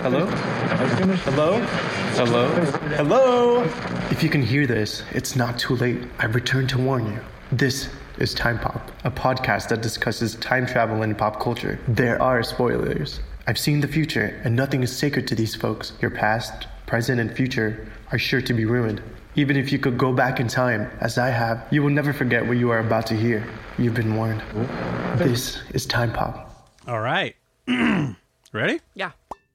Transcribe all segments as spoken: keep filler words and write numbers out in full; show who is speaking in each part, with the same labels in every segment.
Speaker 1: Hello? Hello? Hello? Hello? If you can hear this, it's not too late. I've returned to warn you. This is Time Pop, a podcast that discusses time travel and pop culture. There are spoilers. I've seen the future, and nothing is sacred to these folks. Your past, present, and future are sure to be ruined. Even if you could go back in time, as I have, you will never forget what you are about to hear. You've been warned. This is Time Pop.
Speaker 2: All right. Ready?
Speaker 3: Yeah.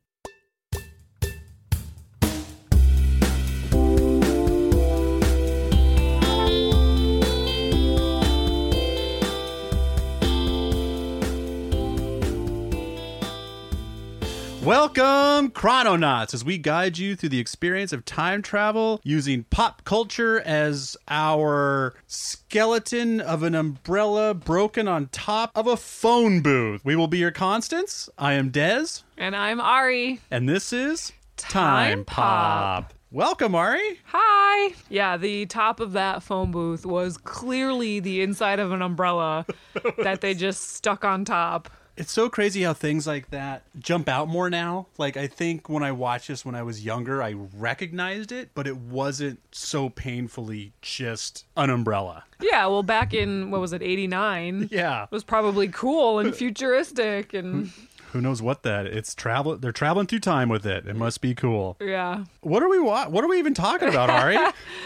Speaker 2: Welcome, Chrononauts, as we guide you through the experience of time travel using pop culture as our skeleton of an umbrella broken on top of a phone booth. We will be your constants. I am Dez.
Speaker 3: And I'm Ari.
Speaker 2: And this is
Speaker 3: Time
Speaker 2: Time Pop. Welcome, Ari.
Speaker 3: Hi. Yeah, the top of that phone booth was clearly the inside of an umbrella that they just stuck on top.
Speaker 2: It's so crazy how things like that jump out more now. Like, I think when I watched this when I was younger, I recognized it, but it wasn't so painfully just an umbrella.
Speaker 3: Yeah, well, back in, what was it, eighty-nine?
Speaker 2: Yeah.
Speaker 3: It was probably cool and futuristic and...
Speaker 2: Who knows what that? It's travel. They're traveling through time with it. It must be cool.
Speaker 3: Yeah.
Speaker 2: What are we wa- What are we even talking about, Ari?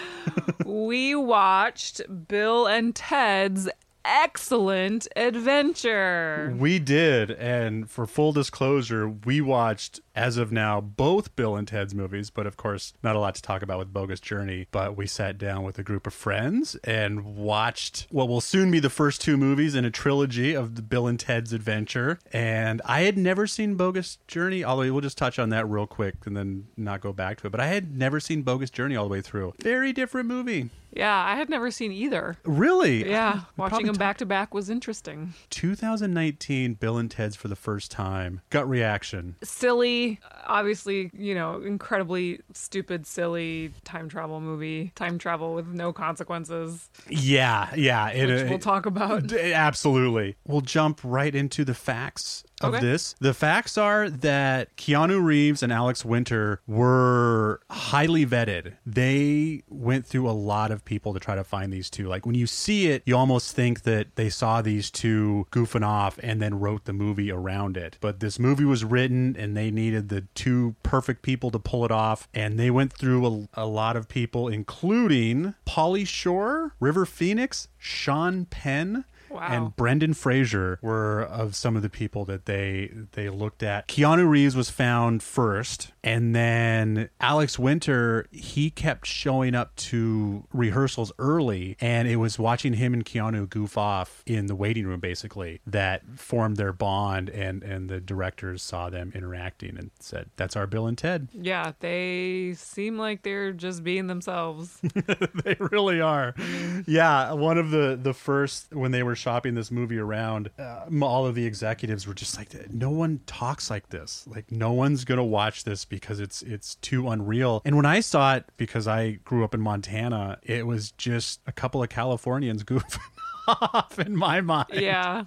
Speaker 3: We watched Bill and Ted's Excellent Adventure.
Speaker 2: We did, and for full disclosure, we watched, as of now, both Bill and Ted's movies, but of course, not a lot to talk about with Bogus Journey, but we sat down with a group of friends and watched what will soon be the first two movies in a trilogy of the Bill and Ted's Adventure, and I had never seen Bogus Journey, although we'll just touch on that real quick and then not go back to it, but I had never seen Bogus Journey all the way through. Very different movie.
Speaker 3: Yeah, I had never seen either.
Speaker 2: Really?
Speaker 3: Yeah,
Speaker 2: We
Speaker 3: watching
Speaker 2: probably
Speaker 3: them back to back was interesting.
Speaker 2: two thousand nineteen, Bill and Ted's for the first time. Gut reaction.
Speaker 3: Silly, obviously, you know, incredibly stupid, silly time travel movie. Time travel with no consequences,
Speaker 2: Yeah, yeah. It,
Speaker 3: which
Speaker 2: it-
Speaker 3: we'll talk about.
Speaker 2: d- Absolutely. We'll jump right into the facts of
Speaker 3: Okay.
Speaker 2: this. The facts are that Keanu Reeves and Alex Winter were highly vetted. They went through a lot of people to try to find these two. Like, when you see it, you almost think that they saw these two goofing off and then wrote the movie around it. But this movie was written and they needed the two perfect people to pull it off. And they went through a, a lot of people, including Pauly Shore, River Phoenix, Sean Penn,
Speaker 3: Wow.
Speaker 2: and Brendan Fraser were of some of the people that they they looked at. Keanu Reeves was found first, and then Alex Winter, he kept showing up to rehearsals early, and it was watching him and Keanu goof off in the waiting room, basically, that formed their bond, and, and the directors saw them interacting and said, that's our Bill and Ted.
Speaker 3: Yeah, they seem like they're just being themselves.
Speaker 2: They really are. Yeah, one of the the first, when they were shopping this movie around, uh, all of the executives were just like, no one talks like this. Like, no one's gonna watch this because it's it's too unreal. And when I saw it, because I grew up in Montana, it was just a couple of Californians goofing off in my mind.
Speaker 3: Yeah.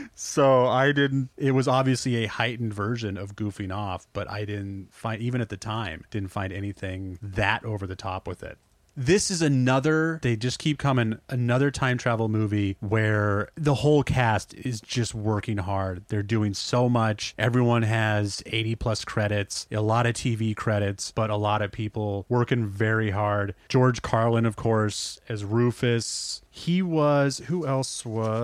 Speaker 2: So I didn't, it was obviously a heightened version of goofing off, but I didn't find, even at the time, didn't find anything that over the top with it. This is another, they just keep coming, another time travel movie where the whole cast is just working hard. They're doing so much. Everyone has eighty plus credits, a lot of T V credits, but a lot of people working very hard. George Carlin, of course, as Rufus. He was, who else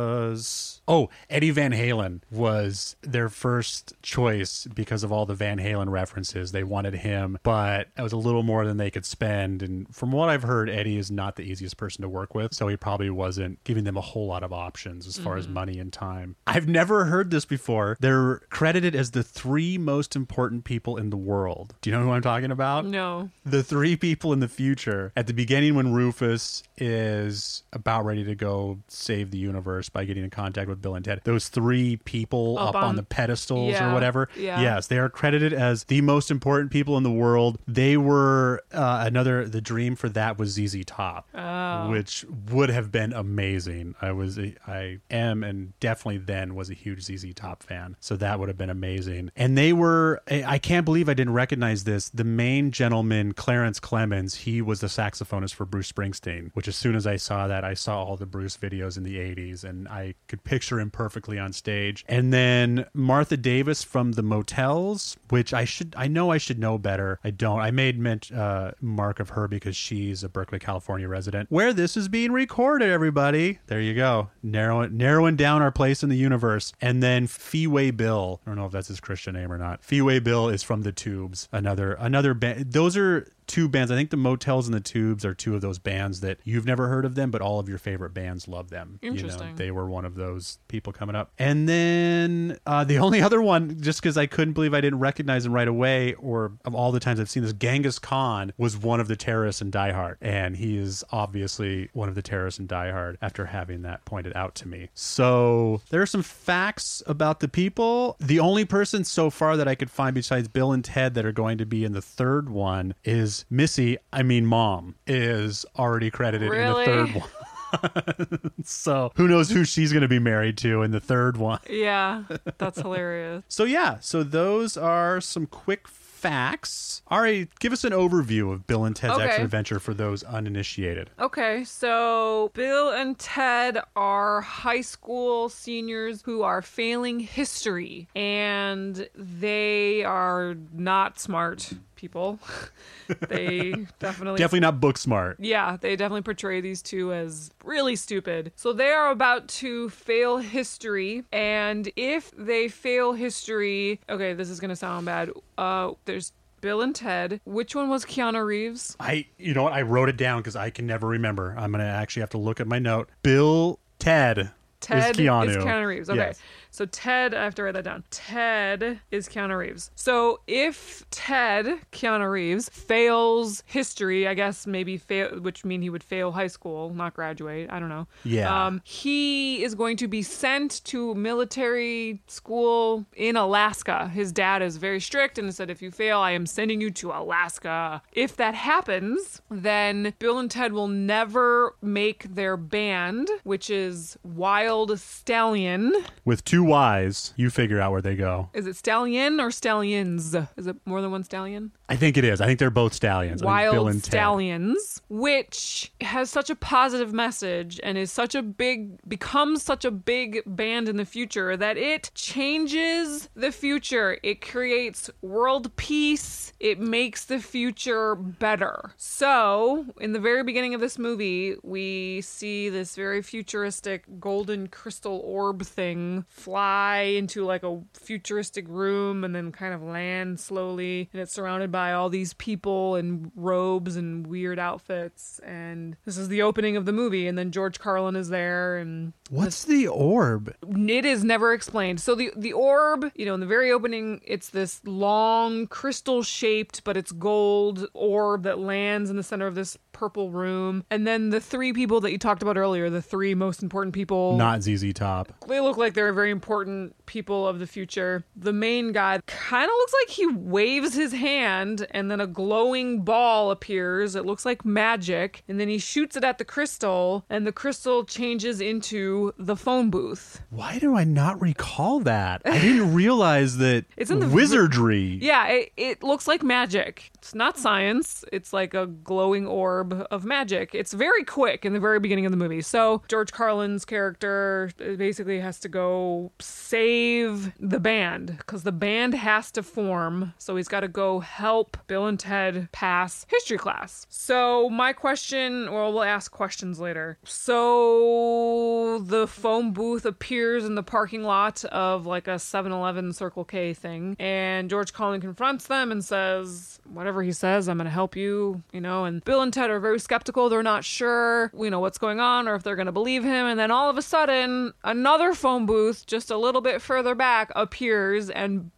Speaker 2: was? Oh, Eddie Van Halen was their first choice because of all the Van Halen references. They wanted him, but it was a little more than they could spend. And from what I've heard, Eddie is not the easiest person to work with, so he probably wasn't giving them a whole lot of options as far mm-hmm. as money and time. I've never heard this before. They're credited as the three most important people in the world. Do you know who I'm talking about?
Speaker 3: No.
Speaker 2: The three people in the future. At the beginning, when Rufus is about ready to go save the universe by getting in contact with Bill and Ted. Those three people up,
Speaker 3: Up
Speaker 2: on,
Speaker 3: on-
Speaker 2: the pedestals
Speaker 3: yeah,
Speaker 2: or whatever.
Speaker 3: yeah.
Speaker 2: Yes, they are credited as the most important people in the world. They were uh, another, the dream for that was Z Z Top,
Speaker 3: Oh.
Speaker 2: which would have been amazing. I was, a, I am, and definitely then was a huge Z Z Top fan. So that would have been amazing. And they were, I I can't believe I didn't recognize this. The main gentleman, Clarence Clemens, he was the saxophonist for Bruce Springsteen, which as soon as I saw that, I saw all the Bruce videos in the eighties and I could picture him perfectly on stage. And then Martha Davis from the Motels, which I should, I know I should know better. I don't. I made ment, uh, mark of her because she's a Berkeley, California resident, where this is being recorded, everybody. There you go. Narrowing, narrowing down our place in the universe. And then Feeway Bill. I don't know if that's his Christian name or not. Feeway Bill is from the Tubes. Another, another band. Those are two bands. I think the Motels and the Tubes are two of those bands that you've never heard of them, but all of your favorite bands love them.
Speaker 3: Interesting.
Speaker 2: You know, they were one of those people coming up. And then uh, the only other one, just because I couldn't believe I didn't recognize him right away, or of all the times I've seen this, Genghis Khan was one of the terrorists in Die Hard. And he is obviously one of the terrorists in Die Hard after having that pointed out to me. So there are some facts about the people. The only person so far that I could find besides Bill and Ted that are going to be in the third one is Missy, I mean Mom, is already credited
Speaker 3: Really?
Speaker 2: in the third one. So who knows who she's going to be married to in the third one.
Speaker 3: Yeah, that's hilarious.
Speaker 2: So yeah, so those are some quick facts. Ari, give us an overview of Bill and Ted's
Speaker 3: Okay.
Speaker 2: Excellent Adventure for those uninitiated.
Speaker 3: Okay, so Bill and Ted are high school seniors who are failing history, and they are not smart people. They definitely
Speaker 2: Definitely not book smart.
Speaker 3: Yeah, they definitely portray these two as really stupid. So they are about to fail history, and if they fail history, okay, this is gonna sound bad. Uh, there's Bill and Ted. Which one was Keanu Reeves?
Speaker 2: I, you know what? I wrote it down because I can never remember. I'm going to actually have to look at my note. Bill, Ted,
Speaker 3: Ted
Speaker 2: is Keanu.
Speaker 3: is Keanu Reeves. Okay.
Speaker 2: Yes.
Speaker 3: So Ted, I have to write that down. Ted is Keanu Reeves. So if Ted, Keanu Reeves, fails history, I guess maybe fail, which mean he would fail high school, not graduate. I don't know.
Speaker 2: Yeah.
Speaker 3: Um, he is going to be sent to military school in Alaska. His dad is very strict and said, if you fail, I am sending you to Alaska. If that happens, then Bill and Ted will never make their band, which is Wild Stallion.
Speaker 2: With two Y's, you figure out where they go.
Speaker 3: Is it Stallion or Stallions? Is it more than one stallion?
Speaker 2: I think it is. I think they're both stallions. I think
Speaker 3: Wild
Speaker 2: Bill and Ted.
Speaker 3: Stallions, which has such a positive message and is such a big, becomes such a big band in the future that it changes the future. It creates world peace. It makes the future better. So, in the very beginning of this movie, we see this very futuristic golden crystal orb thing fly into like a futuristic room and then kind of land slowly, and it's surrounded by all these people in robes and weird outfits, and this is the opening of the movie, and then George Carlin is there, and
Speaker 2: What's the orb?
Speaker 3: it is never explained. So the the orb, you know, in the very opening, it's this long crystal shaped, but it's gold orb that lands in the center of this purple room. And then the three people that you talked about earlier, the three most important people,
Speaker 2: Not Z Z Top.
Speaker 3: they look like they're very important people of the future. The main guy kind of looks like he waves his hand and then a glowing ball appears. It looks like magic. And then he shoots it at the crystal and the crystal changes into the phone booth.
Speaker 2: Why do I not recall that? I didn't realize that
Speaker 3: It's in the-
Speaker 2: wizardry.
Speaker 3: Yeah, it, it looks like magic. It's not science. It's like a glowing orb of magic. It's very quick in the very beginning of the movie. So George Carlin's character basically has to go save the band because the band has to form. So he's got to go help Bill and Ted pass history class. So my question, well, we'll ask questions later. So the phone booth appears in the parking lot of like a seven eleven Circle K thing, and George Carlin confronts them and says, whatever he says, I'm going to help you, you know, and Bill and Ted are very skeptical. They're not sure, you know, what's going on or if they're going to believe him. And then all of a sudden, another phone booth just a little bit further back appears, and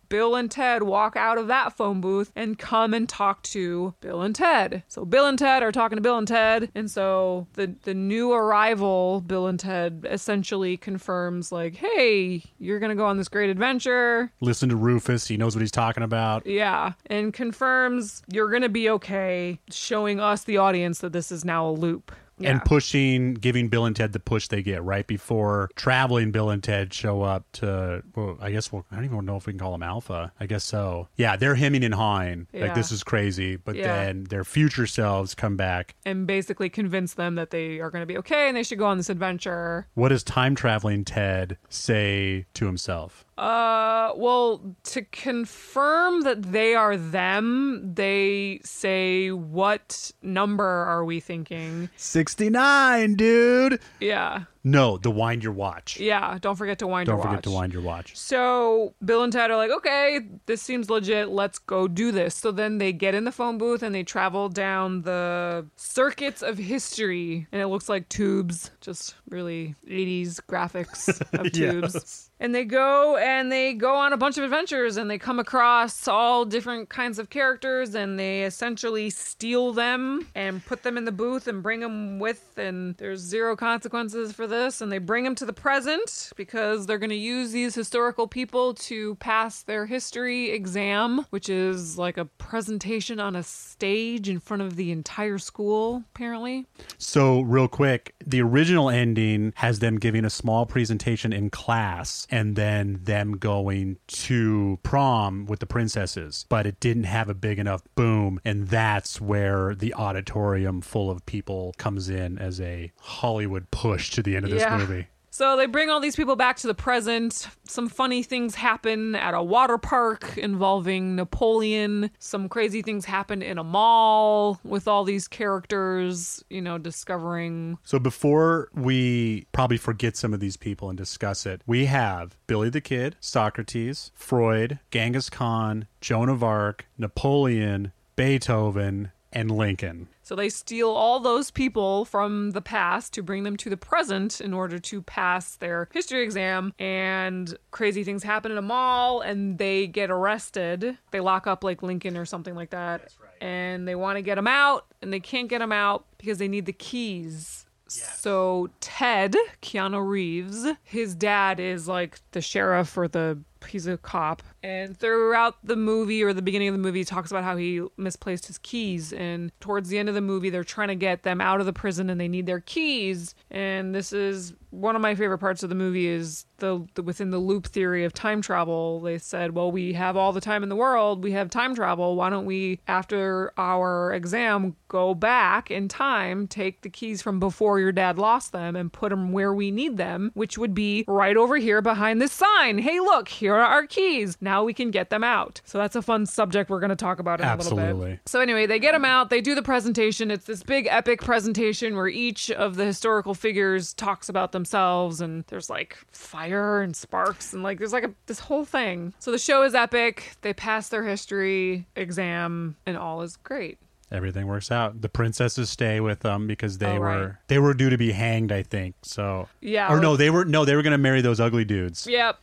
Speaker 3: Bill and Ted walk out of that phone booth and come and talk to Bill and Ted. So Bill and Ted are talking to Bill and Ted, and so the the new arrival, Bill and Ted, essentially confirms like, hey, you're gonna go on this great adventure.
Speaker 2: Listen to Rufus, he knows what he's talking about.
Speaker 3: Yeah, and confirms you're gonna be okay, showing us, the audience, that this is now a loop. Yeah.
Speaker 2: And pushing, giving Bill and Ted the push they get right before traveling Bill and Ted show up to, well, I guess, well, I don't even know if we can call them Alpha. I guess so. Yeah, they're hemming and hawing.
Speaker 3: Yeah.
Speaker 2: Like, this is crazy. But
Speaker 3: Yeah.
Speaker 2: then their future selves come back.
Speaker 3: And basically convince them that they are going to be okay and they should go on this adventure.
Speaker 2: What does time traveling Ted say to himself?
Speaker 3: Uh, well, to confirm that they are them, they say, what number are we thinking?
Speaker 2: sixty-nine, dude.
Speaker 3: Yeah.
Speaker 2: No, the wind your watch.
Speaker 3: Yeah, don't forget to wind
Speaker 2: Don't
Speaker 3: your watch.
Speaker 2: forget to wind your watch.
Speaker 3: So Bill and Ted are like, okay, this seems legit. Let's go do this. So then they get in the phone booth and they travel down the circuits of history. And it looks like tubes, just really eighties graphics of tubes.
Speaker 2: Yes.
Speaker 3: And they go and they go on a bunch of adventures and they come across all different kinds of characters and they essentially steal them and put them in the booth and bring them with, and there's zero consequences for this. And they bring them to the present because they're going to use these historical people to pass their history exam, which is like a presentation on a stage in front of the entire school, apparently.
Speaker 2: So, real quick, the original ending has them giving a small presentation in class and then them going to prom with the princesses, but it didn't have a big enough boom, and that's where the auditorium full of people comes in as a Hollywood push to the end of this
Speaker 3: Yeah.
Speaker 2: movie.
Speaker 3: So they bring all these people back to the present. Some funny things happen at a water park involving Napoleon. Some crazy things happen in a mall with all these characters, you know, discovering.
Speaker 2: So before we probably forget some of these people and discuss it, we have Billy the Kid, Socrates, Freud, Genghis Khan, Joan of Arc, Napoleon, Beethoven, and Lincoln.
Speaker 3: So they steal all those people from the past to bring them to the present in order to pass their history exam. And crazy things happen in a mall and they get arrested. They lock up like Lincoln or something like that. That's right. And they want to get him out and they can't get him out because they need the keys. Yes. So Ted, Keanu Reeves, his dad is like the sheriff or the he's a cop, and throughout the movie or the beginning of the movie he talks about how he misplaced his keys, and towards the end of the movie they're trying to get them out of the prison and they need their keys. And this is one of my favorite parts of the movie is the, the within the loop theory of time travel. They said, well, we have all the time in the world, we have time travel, why don't we, after our exam, go back in time, take the keys from before your dad lost them and put them where we need them, which would be right over here behind this sign. Hey, look, here are our keys. Now we can get them out. So that's a fun subject we're going to talk about in
Speaker 2: Absolutely.
Speaker 3: a little bit. So anyway, they get them out. They do the presentation. It's this big epic presentation where each of the historical figures talks about themselves, and there's like fire and sparks and like there's like a, this whole thing. So the show is epic. They pass their history exam and all is great.
Speaker 2: Everything works out. The princesses stay with them because they
Speaker 3: Oh,
Speaker 2: were
Speaker 3: right.
Speaker 2: they were due to be hanged, I think. So
Speaker 3: Yeah.
Speaker 2: or no, they were no, they were going to marry those ugly dudes.
Speaker 3: Yep.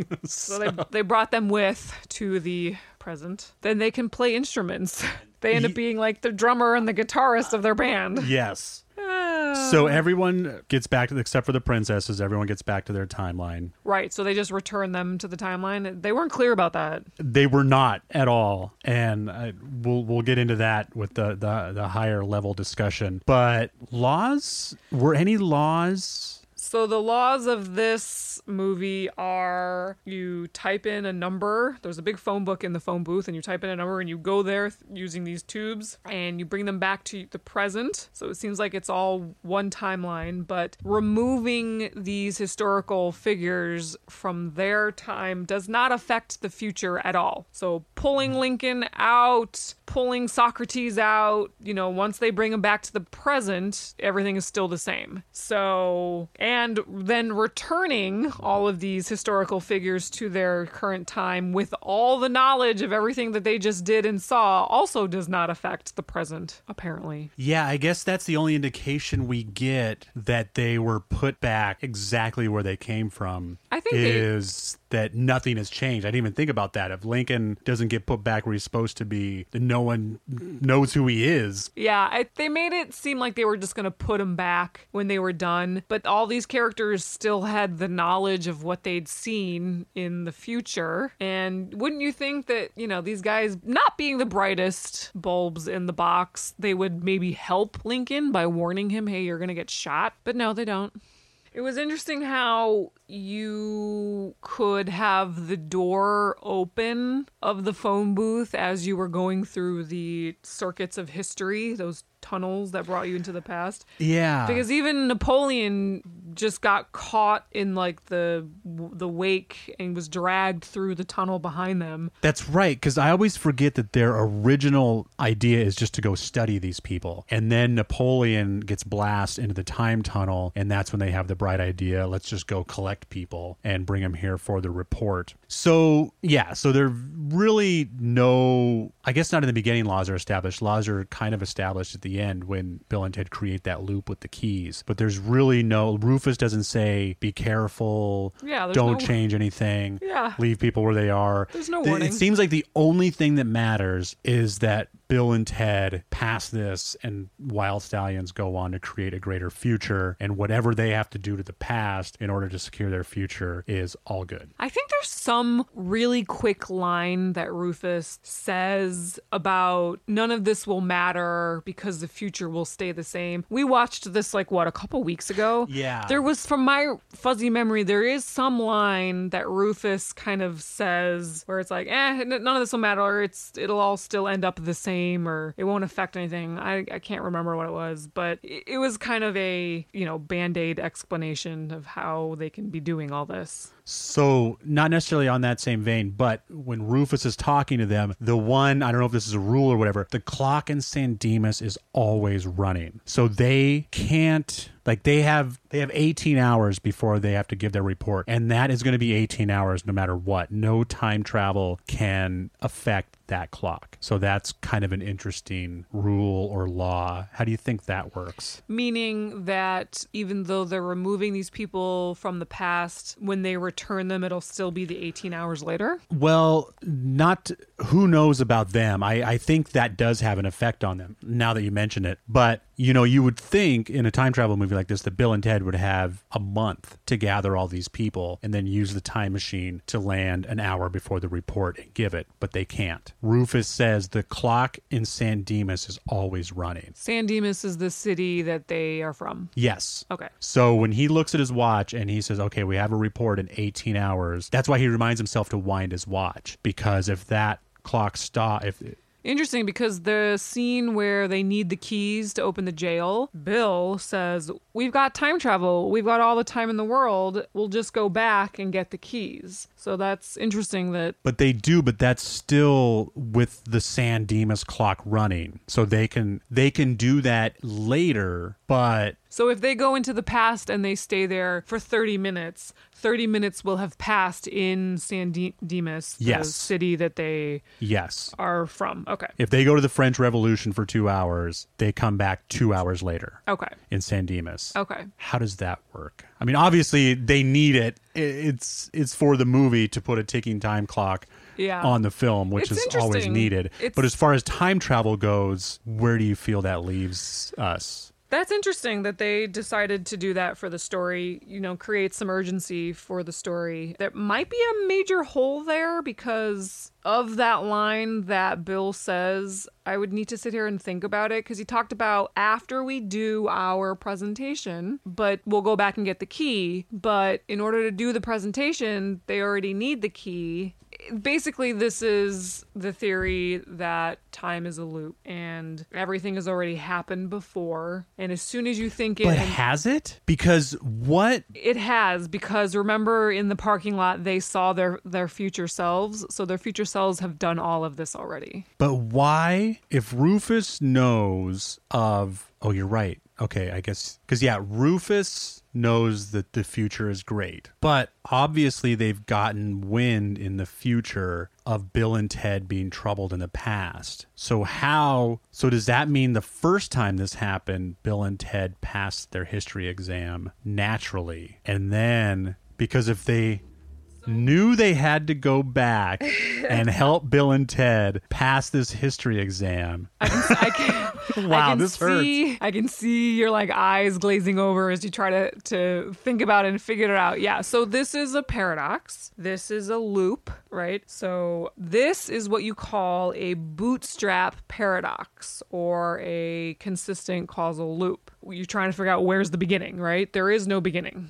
Speaker 3: So they they brought them with to the present. Then they can play instruments. They end up
Speaker 2: Ye-
Speaker 3: being like the drummer and the guitarist of their band.
Speaker 2: Yes.
Speaker 3: Ah.
Speaker 2: So everyone gets back to, except for the princesses, everyone gets back to their timeline.
Speaker 3: Right. So they just return them to the timeline. They weren't clear about that.
Speaker 2: They were not at all, and I, we'll we'll get into that with the, the the higher level discussion. But laws, were any laws?
Speaker 3: So the laws of this movie are you type in a number. There's a big phone book in the phone booth and you type in a number and you go there th- using these tubes and you bring them back to the present. So it seems like it's all one timeline, but removing these historical figures from their time does not affect the future at all. So pulling Lincoln out, pulling Socrates out, you know, once they bring him back to the present, everything is still the same. So, and And then returning all of these historical figures to their current time with all the knowledge of everything that they just did and saw also does not affect the present, apparently.
Speaker 2: Yeah, I guess that's the only indication we get that they were put back exactly where they came from.
Speaker 3: I think they-
Speaker 2: is that nothing has changed. I didn't even think about that. If Lincoln doesn't get put back where he's supposed to be, then no one knows who he is.
Speaker 3: Yeah, I, they made it seem like they were just going to put him back when they were done. But all these characters still had the knowledge of what they'd seen in the future. And wouldn't you think that, you know, these guys not being the brightest bulbs in the box, they would maybe help Lincoln by warning him, hey, you're going to get shot? But no, they don't. It was interesting how you could have the door open of the phone booth as you were going through the circuits of history, those tunnels that brought you into the past.
Speaker 2: Yeah.
Speaker 3: Because even Napoleon just got caught in like the the wake and was dragged through the tunnel behind them.
Speaker 2: That's right, because I always forget that their original idea is just to go study these people. And then Napoleon gets blasted into the time tunnel, and that's when they have the bright idea, let's just go collect people and bring them here for the report. So, yeah, so there really no, I guess not in the beginning laws are established. Laws are kind of established at the end when Bill and Ted create that loop with the keys. But there's really no, Rufus doesn't say, be careful,
Speaker 3: yeah,
Speaker 2: don't
Speaker 3: no,
Speaker 2: change anything,
Speaker 3: yeah.
Speaker 2: leave people where they are.
Speaker 3: There's no
Speaker 2: Th-
Speaker 3: warning.
Speaker 2: It seems like the only thing that matters is that Bill and Ted pass this and Wild Stallions go on to create a greater future, and whatever they have to do to the past in order to secure their future is all good.
Speaker 3: I think there's some really quick line that Rufus says about none of this will matter because the future will stay the same. We watched this like, what, a couple weeks ago?
Speaker 2: Yeah.
Speaker 3: There was, from my fuzzy memory, there is some line that Rufus kind of says where it's like, eh, none of this will matter. It's, it'll all still end up the same, or it won't affect anything. I, I can't remember what it was, but it, it was kind of a, you know, Band-Aid explanation of how they can be doing all this.
Speaker 2: So, not necessarily on that same vein, but when Rufus is talking to them, the one, I don't know if this is a rule or whatever, the clock in San Dimas is always running. So they can't, like they have, they have eighteen hours before they have to give their report. And that is going to be eighteen hours no matter what. No time travel can affect that clock. So that's kind of an interesting rule or law. How do you think that works?
Speaker 3: Meaning that even though they're removing these people from the past, when they return them, it'll still be the eighteen hours later?
Speaker 2: Well, not who knows about them. I, I think that does have an effect on them now that you mention it. But, you know, you would think in a time travel movie like this that Bill and Ted would have a month to gather all these people and then use the time machine to land an hour before the report and give it. But they can't. Rufus says the clock in San Dimas is always running.
Speaker 3: San Dimas is the city that they are from?
Speaker 2: Yes.
Speaker 3: Okay.
Speaker 2: So when he looks at his watch and he says, okay, we have a report in eighteen hours, that's why he reminds himself to wind his watch. Because if that clock stop, if
Speaker 3: Interesting, because the scene where they need the keys to open the jail, Bill says, we've got time travel. We've got all the time in the world. We'll just go back and get the keys. So that's interesting that...
Speaker 2: But they do, but that's still with the San Dimas clock running. So they can they can do that later, but...
Speaker 3: So if they go into the past and they stay there for thirty minutes, thirty minutes will have passed in San Di- Dimas, the
Speaker 2: yes.
Speaker 3: city that they
Speaker 2: yes.
Speaker 3: are from. Okay.
Speaker 2: If they go to the French Revolution for two hours, they come back two hours later.
Speaker 3: Okay.
Speaker 2: In San Dimas.
Speaker 3: Okay.
Speaker 2: How does that work? I mean, obviously they need it. It's it's for the movie to put a ticking time clock
Speaker 3: yeah.
Speaker 2: on the film, which
Speaker 3: it's
Speaker 2: is always needed.
Speaker 3: It's...
Speaker 2: But as far as time travel goes, where do you feel that leaves us?
Speaker 3: That's interesting that they decided to do that for the story, you know, create some urgency for the story. There might be a major hole there because of that line that Bill says. I would need to sit here and think about it because he talked about after we do our presentation, but we'll go back and get the key. But in order to do the presentation, they already need the key. Basically, this is the theory that time is a loop and everything has already happened before. And as soon as you think it...
Speaker 2: But has it? Because what?
Speaker 3: It has, because remember in the parking lot, they saw their, their future selves. So their future selves have done all of this already.
Speaker 2: But why? If Rufus knows of... Oh, you're right. Okay, I guess... Because, yeah, Rufus knows that the future is great. But obviously they've gotten wind in the future of Bill and Ted being troubled in the past. So how... So does that mean the first time this happened, Bill and Ted passed their history exam naturally? And then... Because if they... knew they had to go back and help Bill and Ted pass this history exam.
Speaker 3: I can, I can,
Speaker 2: Wow,
Speaker 3: I can
Speaker 2: this
Speaker 3: see,
Speaker 2: hurts.
Speaker 3: I can see your like eyes glazing over as you try to, to think about it and figure it out. Yeah, so this is a paradox. This is a loop, right? So this is what you call a bootstrap paradox or a consistent causal loop. You're trying to figure out where's the beginning, right? There is no beginning.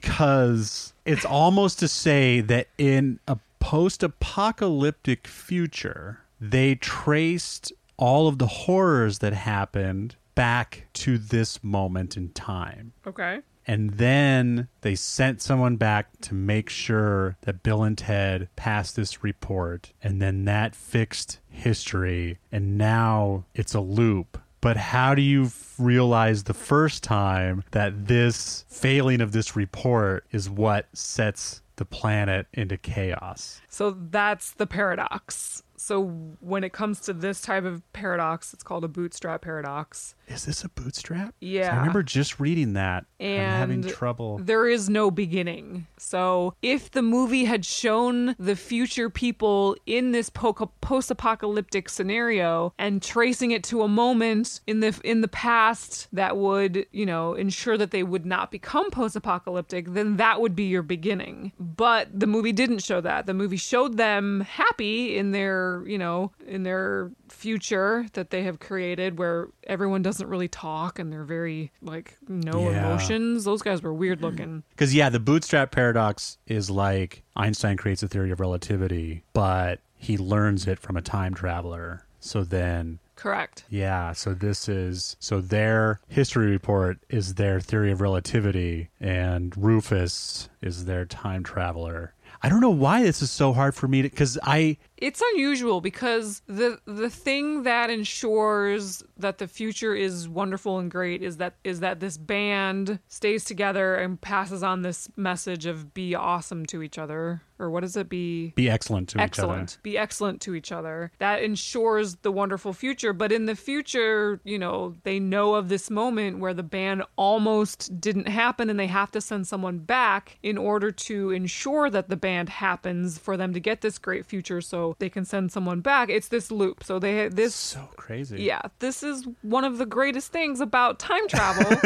Speaker 2: Because it's almost to say that in a post-apocalyptic future, they traced all of the horrors that happened back to this moment in time.
Speaker 3: Okay.
Speaker 2: And then they sent someone back to make sure that Bill and Ted passed this report. And then that fixed history. And now it's a loop. But how do you f- realize the first time that this failing of this report is what sets the planet into chaos?
Speaker 3: So that's the paradox. So when it comes to this type of paradox, it's called a bootstrap paradox.
Speaker 2: Is this a bootstrap?
Speaker 3: Yeah.
Speaker 2: I remember just reading that.
Speaker 3: And
Speaker 2: I'm having trouble.
Speaker 3: There is no beginning. So if the movie had shown the future people in this po- post-apocalyptic scenario and tracing it to a moment in the in the past that would, you know, ensure that they would not become post-apocalyptic, then that would be your beginning. But the movie didn't show that. The movie showed them happy in their, you know, in their future that they have created where everyone doesn't really talk and they're very like no
Speaker 2: Yeah.
Speaker 3: emotions. Those guys were weird looking.
Speaker 2: Because, yeah, the bootstrap paradox is like Einstein creates a theory of relativity, but he learns it from a time traveler. So then,
Speaker 3: Correct.
Speaker 2: yeah, so this is, so their history report is their theory of relativity, and Rufus is their time traveler. I don't know why this is so hard for me to, because I,
Speaker 3: It's unusual because the the thing that ensures that the future is wonderful and great is that is that this band stays together and passes on this message of be awesome to each other. Or what does it be?
Speaker 2: be excellent to
Speaker 3: Excellent.
Speaker 2: each other.
Speaker 3: Be excellent to each other. That ensures the wonderful future. But in the future, you know, they know of this moment where the band almost didn't happen and they have to send someone back in order to ensure that the band happens for them to get this great future so they can send someone back. It's this loop. So they this
Speaker 2: So crazy.
Speaker 3: yeah, this is one of the greatest things about time travel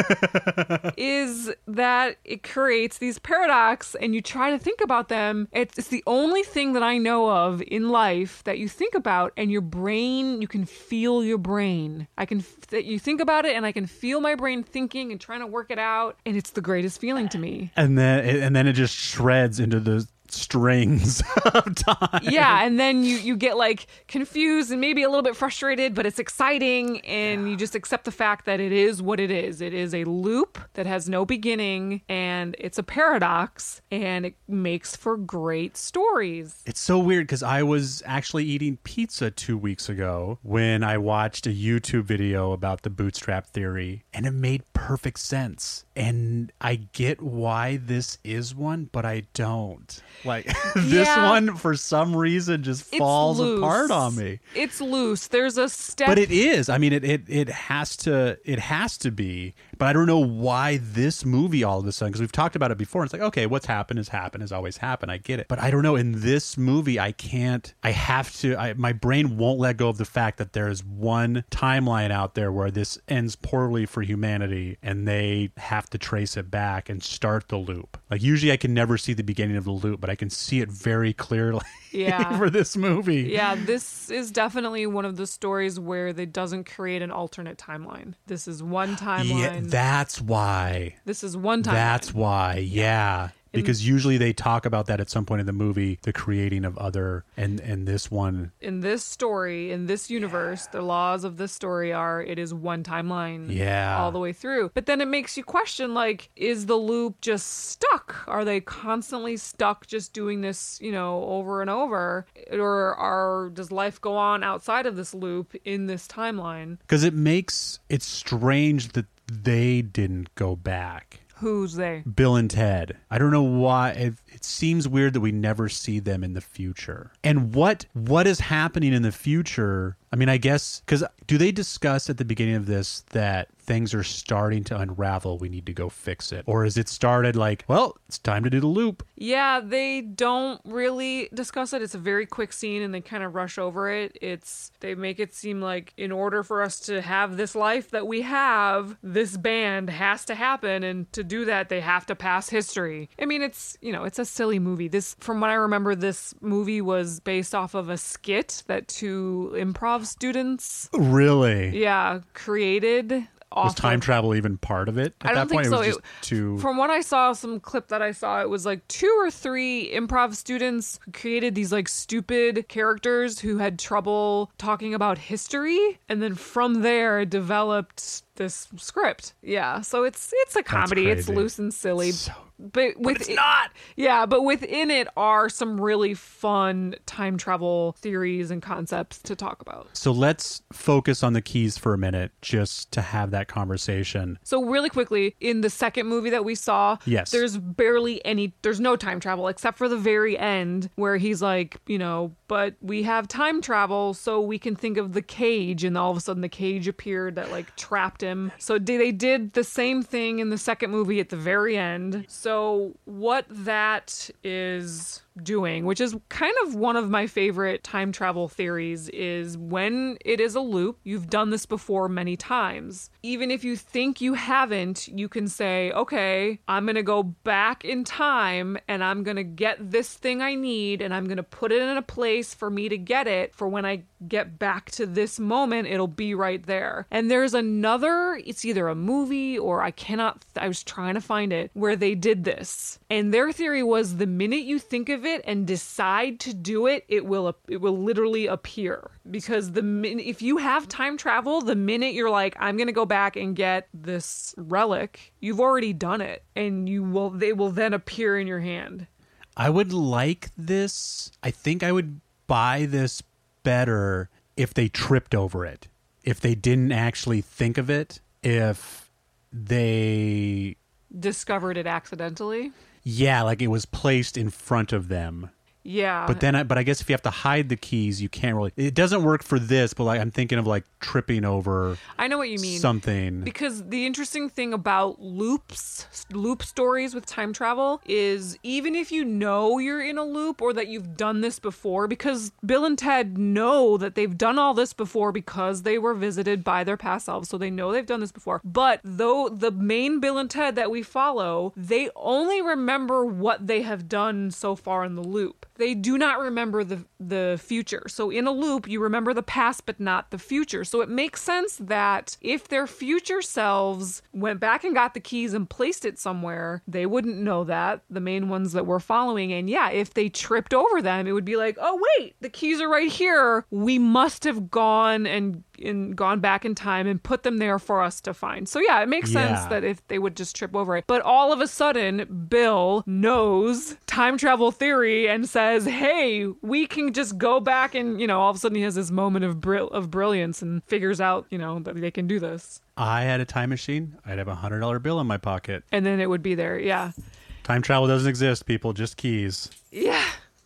Speaker 3: is that it creates these paradox and you try to think about them. It's, it's the only thing that I know of in life that you think about and your brain, you can feel your brain. I can, that you think about it and I can feel my brain thinking and trying to work it out. And it's the greatest feeling to me.
Speaker 2: And then, and then it just shreds into the strings of time.
Speaker 3: Yeah, and then you you get like confused and maybe a little bit frustrated, but it's exciting and yeah. You just accept the fact that it is what it is. It is a loop that has no beginning and it's a paradox and it makes for great stories.
Speaker 2: It's so weird because I was actually eating pizza two weeks ago when I watched a YouTube video about the bootstrap theory and it made perfect sense. And I get why this is one, but I don't. Like this
Speaker 3: yeah.
Speaker 2: one, for some reason, just
Speaker 3: It's
Speaker 2: falls
Speaker 3: loose.
Speaker 2: apart on me.
Speaker 3: It's loose. There's a step.
Speaker 2: But it is. I mean, it, it it has to it has to be. But I don't know why this movie all of a sudden, because we've talked about it before. And it's like, okay, what's happened has happened, has always happened. I get it. But I don't know. In this movie, I can't. I have to. I, my brain won't let go of the fact that there is one timeline out there where this ends poorly for humanity, and they have to trace it back and start the loop. Like usually, I can never see the beginning of the loop, but I can see it very clearly
Speaker 3: yeah.
Speaker 2: for this movie.
Speaker 3: Yeah, this is definitely one of the stories where they doesn't create an alternate timeline. This is one timeline.
Speaker 2: Yeah, that's why.
Speaker 3: This is one timeline.
Speaker 2: That's why. Yeah. Because usually they talk about that at some point in the movie, the creating of other, and, and this one.
Speaker 3: In this story, in this universe, the laws of this story are it is one timeline
Speaker 2: Yeah.
Speaker 3: all the way through. But then it makes you question, like, is the loop just stuck? Are they constantly stuck just doing this, you know, over and over? Or are does life go on outside of this loop in this timeline?
Speaker 2: Because it makes it strange that they didn't go back.
Speaker 3: Who's they?
Speaker 2: Bill and Ted. I don't know why. It, it seems weird that we never see them in the future. And what what is happening in the future? I mean, I guess because Do they discuss at the beginning of this that things are starting to unravel, we need to go fix it? Or is it started like, well, it's time to do the loop?
Speaker 3: Yeah, they don't really discuss it. It's a very quick scene and they kind of rush over it. It's they make it seem like in order for us to have this life that we have, this band has to happen, and to do that they have to pass history. I mean, it's, you know, it's a silly movie. This, from what I remember, this movie was based off of a skit that two improv students,
Speaker 2: Really?
Speaker 3: yeah, created.
Speaker 2: Was time
Speaker 3: of,
Speaker 2: travel even part of it? At
Speaker 3: I don't
Speaker 2: that point,
Speaker 3: think so.
Speaker 2: it was just
Speaker 3: It-
Speaker 2: too.
Speaker 3: From what I saw, some clip that I saw, it was like two or three improv students who created these like stupid characters who had trouble talking about history, and then from there developed this script. Yeah, so it's it's a comedy. It's
Speaker 2: crazy.
Speaker 3: loose and silly.
Speaker 2: So-
Speaker 3: But, with
Speaker 2: it's not.
Speaker 3: Yeah, but within it are some really fun time travel theories and concepts to talk about.
Speaker 2: So let's focus on the keys for a minute, just to have that conversation.
Speaker 3: So really quickly, in the second movie that we saw,
Speaker 2: Yes.
Speaker 3: there's barely any, there's no time travel except for the very end where he's like, you know, but we have time travel so we can think of the cage, and all of a sudden the cage appeared that like trapped him. So d- they did the same thing in the second movie at the very end. So what that is doing, which is kind of one of my favorite time travel theories, is when it is a loop, you've done this before many times. Even if you think you haven't, you can say, okay, I'm going to go back in time and I'm going to get this thing I need and I'm going to put it in a place for me to get it, for when I get back to this moment, it'll be right there. And there's another, it's either a movie or I cannot, I was trying to find it, where they did this. And their theory was the minute you think of it and decide to do it, it will it will literally appear. Because the min- if you have time travel, the minute you're like, I'm gonna go back and get this relic, you've already done it, and you will they will then appear in your hand.
Speaker 2: I would like this. I think I would buy this better if they tripped over it. If they didn't actually think of it. If they
Speaker 3: Discovered it accidentally.
Speaker 2: Yeah, like it was placed in front of them.
Speaker 3: Yeah.
Speaker 2: But then, I, but I guess if you have to hide the keys, you can't really. It doesn't work for this. But like, I'm thinking of like tripping over.
Speaker 3: I know what you mean.
Speaker 2: Something.
Speaker 3: Because the interesting thing about loops, loop stories with time travel, is even if you know you're in a loop or that you've done this before, because Bill and Ted know that they've done all this before because they were visited by their past selves, so they know they've done this before. But though the main Bill and Ted that we follow, they only remember what they have done so far in the loop. They do not remember the the future. So in a loop, you remember the past, but not the future. So it makes sense that if their future selves went back and got the keys and placed it somewhere, they wouldn't know that, the main ones that we're following. And yeah, if they tripped over them, it would be like, oh, wait, the keys are right here. We must have gone and, and gone back in time and put them there for us to find. So yeah, it makes
Speaker 2: Yeah.
Speaker 3: sense that if they would just trip over it. But all of a sudden, Bill knows time travel theory and says, hey, we can just go back, and, you know, all of a sudden he has this moment of brill- of brilliance and figures out, you know, that they can do this.
Speaker 2: I had a time machine, I'd have a hundred dollar bill in my pocket.
Speaker 3: And then it would be there. Yeah.
Speaker 2: Time travel doesn't exist, people. Just keys.
Speaker 3: Yeah.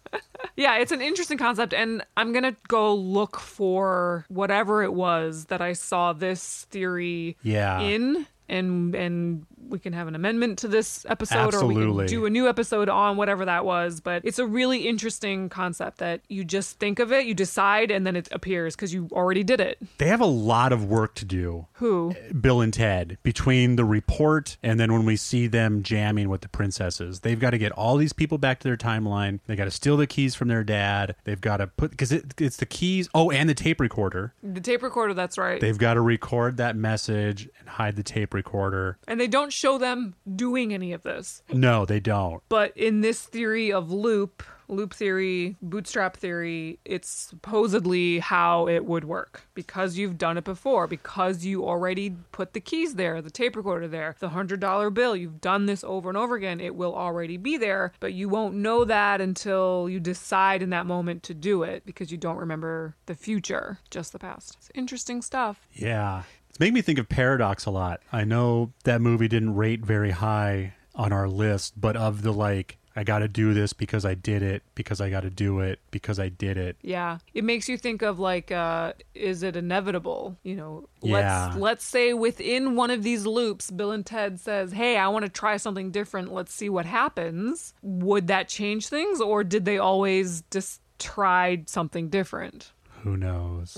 Speaker 3: Yeah, it's an interesting concept, and I'm going to go look for whatever it was that I saw this theory
Speaker 2: Yeah.
Speaker 3: in, and and we can have an amendment to this episode, or we
Speaker 2: Absolutely.
Speaker 3: can do a new episode on whatever that was. But it's a really interesting concept that you just think of it, you decide, and then it appears because you already did it.
Speaker 2: They have a lot of work to do.
Speaker 3: Who?
Speaker 2: Bill and Ted, between the report and then when we see them jamming with the princesses. They've got to get all these people back to their timeline. They got to steal the keys from their dad. They've got to put, because it, it's the keys. Oh, and the tape recorder.
Speaker 3: The tape recorder, that's right.
Speaker 2: They've got to record that message and hide the tape recorder.
Speaker 3: And they don't show them doing any of this.
Speaker 2: No, they don't.
Speaker 3: But in this theory of loop, loop theory, bootstrap theory, it's supposedly how it would work. Because you've done it before, because you already put the keys there, the tape recorder there, the one hundred dollar bill, you've done this over and over again, it will already be there, but you won't know that until you decide in that moment to do it, because you don't remember the future, just the past. It's interesting stuff.
Speaker 2: Yeah. It's making me think of Paradox a lot. I know that movie didn't rate very high on our list, but of the like I got to do this because I did it, because I got to do it, because I did it.
Speaker 3: Yeah. It makes you think of like, uh, is it inevitable? You know,
Speaker 2: Yeah.
Speaker 3: let's let's say within one of these loops, Bill and Ted says, hey, I want to try something different. Let's see what happens. Would that change things, or did they always just try something different?
Speaker 2: Who knows?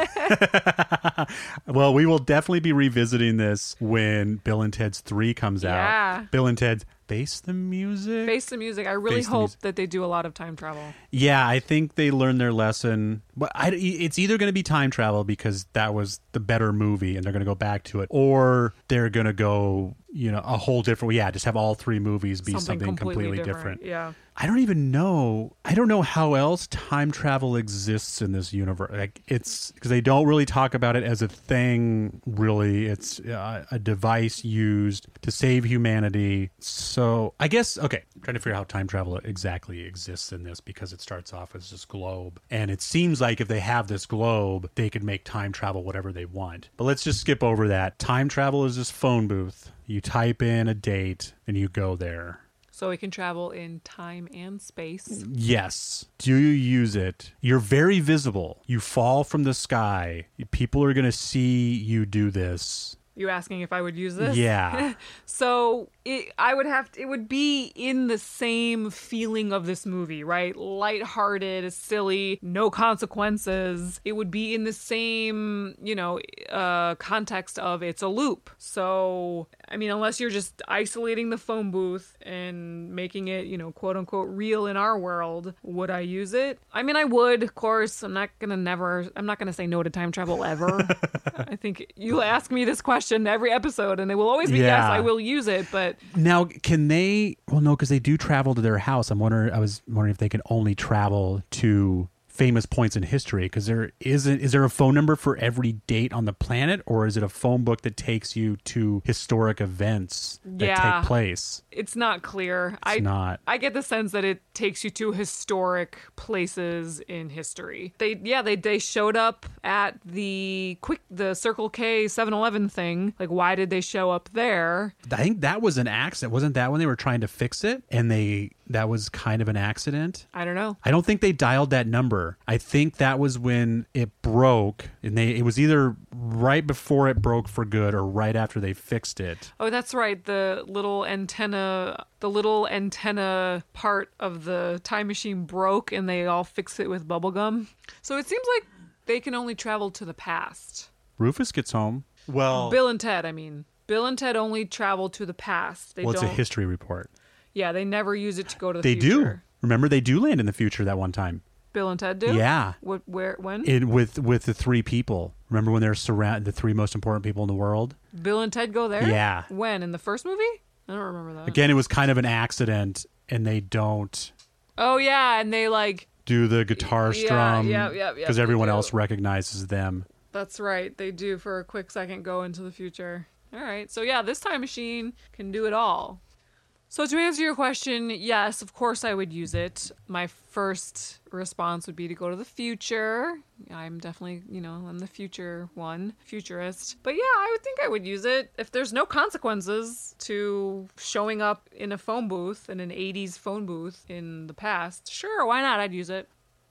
Speaker 2: Well, we will definitely be revisiting this when Bill and Ted's three comes
Speaker 3: Yeah.
Speaker 2: out. Bill and Ted's Face the Music?
Speaker 3: Face the Music. I really
Speaker 2: Face the
Speaker 3: hope
Speaker 2: Music.
Speaker 3: that they do a lot of time travel.
Speaker 2: Yeah, I think they learned their lesson. But I, it's either going to be time travel because that was the better movie and they're going to go back to it, or they're going to go, you know, a whole different, yeah, just have all three movies be something, completely, different.
Speaker 3: Yeah.
Speaker 2: I don't even know. I don't know how else time travel exists in this universe. Like it's because they don't really talk about it as a thing. Really, it's uh, a device used to save humanity. So I guess okay. I'm trying to figure out how time travel exactly exists in this because it starts off as this globe, and it seems like if they have this globe, they could make time travel whatever they want. But let's just skip over that. Time travel is this phone booth. You type in a date and you go there.
Speaker 3: So it can travel in time and space.
Speaker 2: Yes. Do you use it? You're very visible. You fall from the sky. People are going to see you do this.
Speaker 3: You asking if I would use this?
Speaker 2: Yeah.
Speaker 3: So it, I would have to, it would be in the same feeling of this movie, right? Lighthearted, silly, no consequences. It would be in the same, you know, uh, context of it's a loop. So, I mean, unless you're just isolating the phone booth and making it, you know, quote unquote real in our world, would I use it? I mean, I would, of course. I'm not going to never, I'm not going to say no to time travel ever. I think you'll ask me this question every episode and it will always be
Speaker 2: Yeah.
Speaker 3: yes, I will use it, but
Speaker 2: Now, can they? Well, no, because they do travel to their house. I'm wondering. I was wondering if they can only travel to famous points in history. Because there isn't. Is there a phone number for every date on the planet, or is it a phone book that takes you to historic events that
Speaker 3: Yeah.
Speaker 2: take place?
Speaker 3: it's not clear. I
Speaker 2: It's not.
Speaker 3: I get the sense that it takes you to historic places in history. They yeah, they they showed up at the quick the Circle K seven eleven thing. Like why did they show up there?
Speaker 2: I think that was an accident. Wasn't that when they were trying to fix it? And they that was kind of an accident.
Speaker 3: I don't know.
Speaker 2: I don't think they dialed that number. I think that was when it broke, and they it was either right before it broke for good or right after they fixed it.
Speaker 3: Oh, that's right. The little antenna, the little antenna part of the time machine broke and they all fix it with bubblegum. So it seems like they can only travel to the past.
Speaker 2: Rufus gets home. Well,
Speaker 3: Bill and Ted, I mean. Bill and Ted only travel to the past. They
Speaker 2: well, it's
Speaker 3: don't
Speaker 2: a history report.
Speaker 3: Yeah, they never use it to go to the
Speaker 2: They
Speaker 3: future.
Speaker 2: do. Remember, they do land in the future that one time.
Speaker 3: Bill and Ted do?
Speaker 2: Yeah.
Speaker 3: What where when?
Speaker 2: In with with the three people. Remember when they're surround the three most important people in the world?
Speaker 3: Bill and Ted go there?
Speaker 2: Yeah.
Speaker 3: When? In the first movie? I don't remember that.
Speaker 2: Again, it was kind of an accident, and they don't
Speaker 3: Oh yeah, and they like
Speaker 2: do the guitar
Speaker 3: Yeah,
Speaker 2: strum
Speaker 3: yeah, yeah, yeah,
Speaker 2: because
Speaker 3: they
Speaker 2: everyone
Speaker 3: do.
Speaker 2: else recognizes them.
Speaker 3: that's right. They do for a quick second go into the future. All right. So yeah, this time machine can do it all. So to answer your question, yes, of course I would use it. My first response would be to go to the future. I'm definitely, you know, I'm the future one, futurist. But yeah, I would think I would use it if there's no consequences to showing up in a phone booth, in an eighties phone booth in the past. Sure, why not? I'd use it.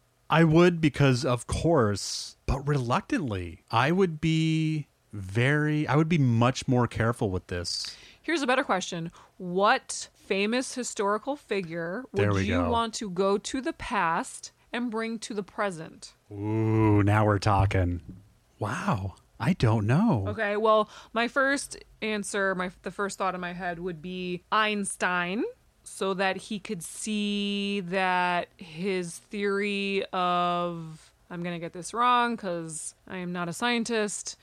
Speaker 2: I would because, of course, but reluctantly. I would be very, I would be much more careful with this.
Speaker 3: Here's a better question. What famous historical figure
Speaker 2: There
Speaker 3: would
Speaker 2: we
Speaker 3: you
Speaker 2: go.
Speaker 3: want to go to the past and bring to the present?
Speaker 2: Ooh, now we're talking. Wow. I don't know.
Speaker 3: Okay, well, my first answer, my the first thought in my head would be Einstein, so that he could see that his theory of, I'm going to get this wrong because I am not a scientist,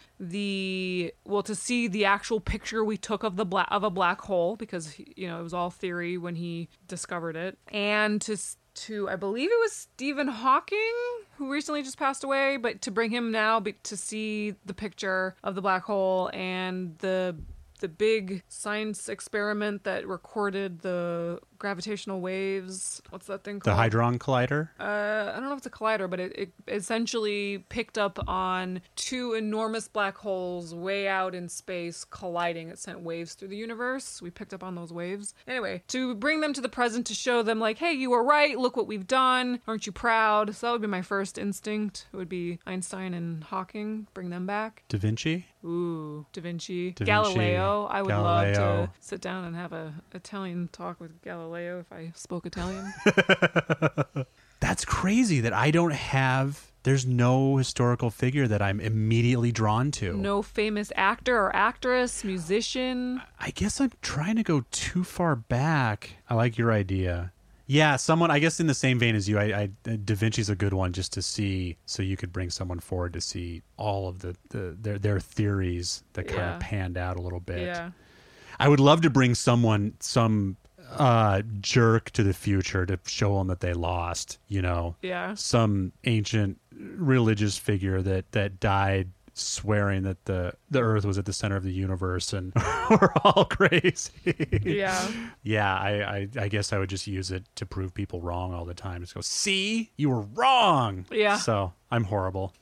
Speaker 3: the, well, to see the actual picture we took of the black of a black hole, because, you know, it was all theory when he discovered it, and to to, I believe it was Stephen Hawking, who recently just passed away, but to bring him now be, to see the picture of the black hole and the the big science experiment that recorded the gravitational waves. What's that thing
Speaker 2: The
Speaker 3: called?
Speaker 2: Hadron Collider?
Speaker 3: Uh, I don't know if it's a collider, but it, it essentially picked up on two enormous black holes way out in space colliding. It sent waves through the universe. We picked up on those waves. Anyway, to bring them to the present to show them like, hey, you were right. Look what we've done. Aren't you proud? So that would be my first instinct. It would be Einstein and Hawking. Bring them back.
Speaker 2: Da Vinci?
Speaker 3: Ooh, Da Vinci.
Speaker 2: Da Vinci,
Speaker 3: Galileo. I would love
Speaker 2: Galileo.
Speaker 3: to sit down and have a Italian talk with Galileo if I spoke Italian.
Speaker 2: That's crazy that I don't have, there's no historical figure that I'm immediately drawn to.
Speaker 3: No famous actor or actress, musician.
Speaker 2: I guess I'm trying to go too far back. I like your idea. Yeah, someone, I guess in the same vein as you, I, I Da Vinci's a good one just to see, so you could bring someone forward to see all of the, the their their theories that kind
Speaker 3: Yeah.
Speaker 2: of panned out a little bit.
Speaker 3: Yeah.
Speaker 2: I would love to bring someone, some uh, jerk to the future to show them that they lost, you know?
Speaker 3: Yeah.
Speaker 2: Some ancient religious figure that, that died swearing that the, the earth was at the center of the universe and we're all crazy.
Speaker 3: Yeah.
Speaker 2: Yeah, I, I, I guess I would just use it to prove people wrong all the time. Just go, see, you were wrong.
Speaker 3: Yeah.
Speaker 2: So I'm horrible.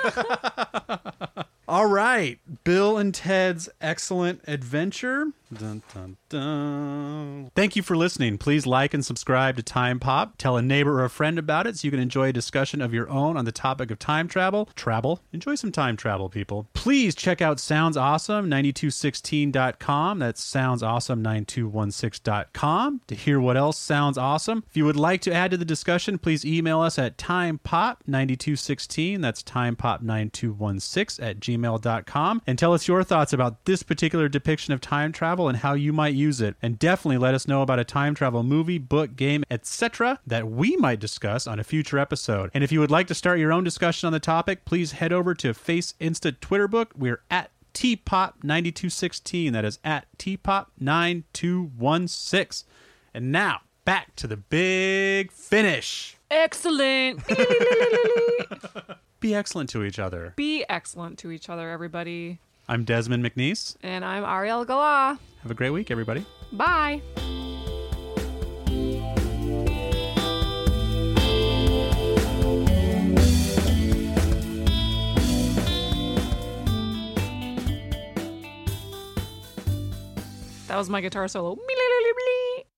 Speaker 2: All right, Bill and Ted's Excellent Adventure. Dun, dun, dun. Thank you for listening. Please like and subscribe to Time Pop. Tell a neighbor or a friend about it so you can enjoy a discussion of your own on the topic of time travel. Travel. Enjoy some time travel, people. Please check out Sounds Awesome nine two one six dot com. That's sounds awesome nine two one six dot com to hear what else sounds awesome. If you would like to add to the discussion, please email us at timepop nine two one six. That's timepop nine two one six at gmail dot com, and tell us your thoughts about this particular depiction of time travel and how you might use it. And definitely let us know about a time travel movie, book, game, et cetera that we might discuss on a future episode. And if you would like to start your own discussion on the topic, please head over to Face, Insta, Twitter book. We're at T Pop nine two one six. That is at T Pop nine two one six. And now back to the big finish.
Speaker 3: Excellent.
Speaker 2: Be excellent to each other.
Speaker 3: Be excellent to each other, everybody.
Speaker 2: I'm Desmond McNeese.
Speaker 3: And I'm Ariel Gala.
Speaker 2: Have a great week, everybody.
Speaker 3: Bye. That was my guitar solo.